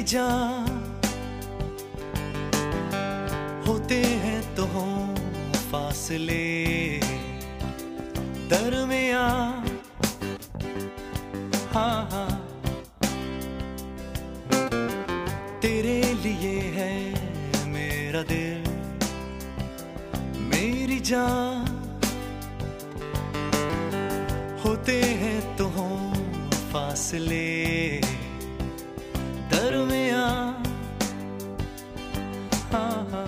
जान होते हैं तो हों फासले दरमियां। हाँ हाँ तेरे लिए है मेरा दिल मेरी जान होते हैं तो हों फासले दरमियां। हाँ हाँ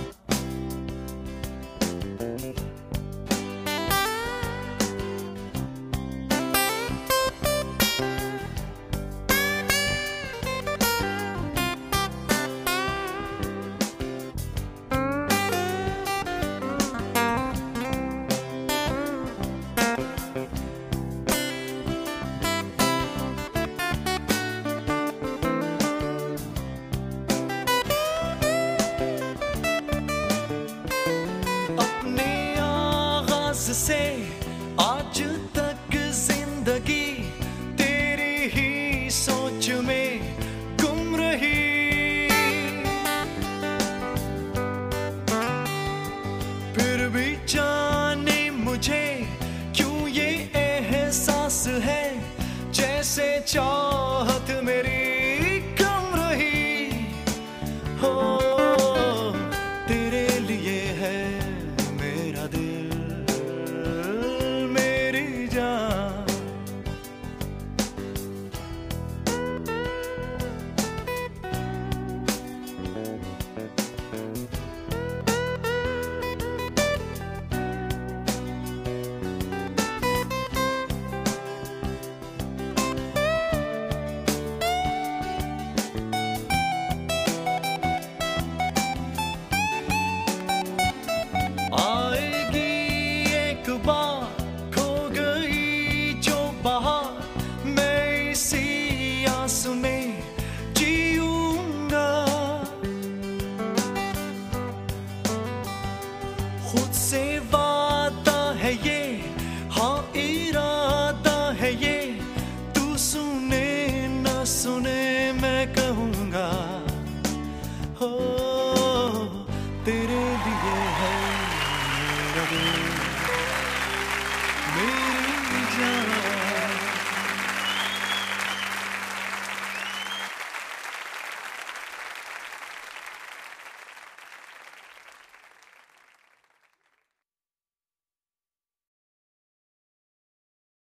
से आज तक जिंदगी तेरी ही सोच में गुम रही, फिर भी जाने मुझे क्यों ये एहसास है जैसे चाहत मेरी कम रही हो। तेरे लिए है मेरा दिल खुद से वादा है ये, हाँ इरादा है ये, तू सुने न सुने मैं कहूँगा हो।